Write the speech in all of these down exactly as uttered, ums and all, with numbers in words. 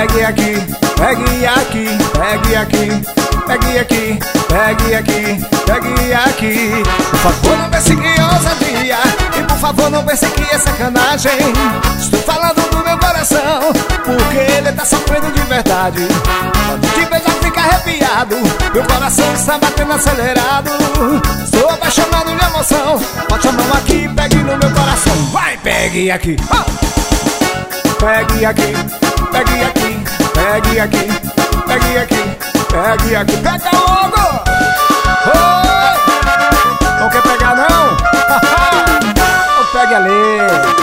Pegue aqui, pegue aqui, pegue aqui, pegue aqui, pegue aqui, pegue aqui. Por favor, não pense que é ousadia, e por favor, não pense que é sacanagem. Estou falando do meu coração, porque ele tá sofrendo de verdade. Quando te vejo fica arrepiado, meu coração está batendo acelerado. Estou apaixonado de emoção, bote a mão aqui, pegue no meu coração. Vai, pegue aqui, oh! Pegue aqui, pegue aqui, pegue aqui, pegue aqui, pegue aqui, pega logo! Oh! Não quer pegar não? Então pegue ali.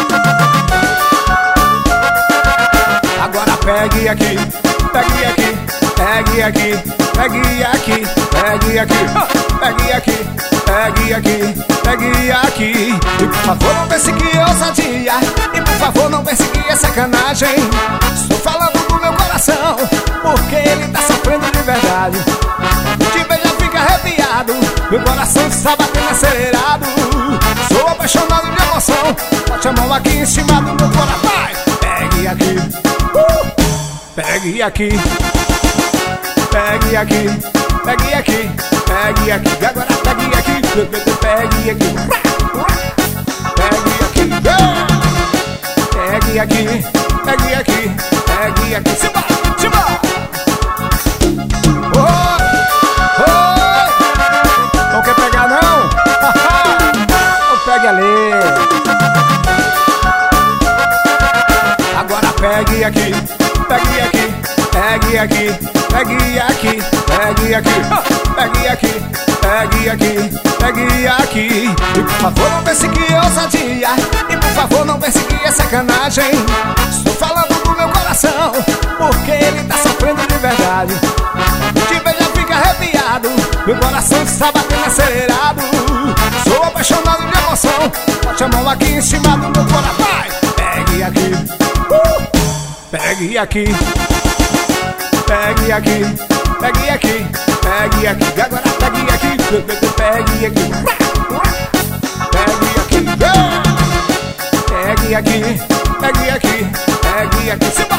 Agora pegue aqui, pegue aqui, pegue aqui, pegue aqui, pegue aqui, pegue aqui, pegue aqui, pegue aqui. E por favor não pense que é ousadia, e por favor não pense que é sacanagem. Estou falando do meu coração, porque ele tá sofrendo de verdade. Quando te vejo fica arrepiado, meu coração está batendo acelerado. Sou apaixonado de emoção, bote a mão aqui em cima do meu coração. Vai, pegue aqui, uh! Pegue aqui, pegue aqui, pegue aqui, pegue aqui. Agora pegue aqui, pegue aqui, pegue aqui, pegue aqui, pegue aqui, pegue aqui. Simba, simba. Oh, oh. Não quer pegar não? Então pegue ali. Agora pegue aqui, pegue aqui, pegue aqui, pegue aqui, pegue aqui, pegue aqui, pegue aqui, pegue aqui. E por favor não pense que é ousadia, e por favor não pense que é sacanagem. Estou falando do meu coração, porque ele tá sofrendo de verdade. Quando te vejo fica arrepiado, meu coração está batendo acelerado. Sou apaixonado de emoção, bote a mão aqui em cima do meu coração. Vai, pegue aqui, uh! Pegue aqui, pegue aqui, pegue aqui, pegue aqui. Agora pegue aqui, pegue aqui, pegue aqui, pegue aqui, pegue aqui, pegue aqui.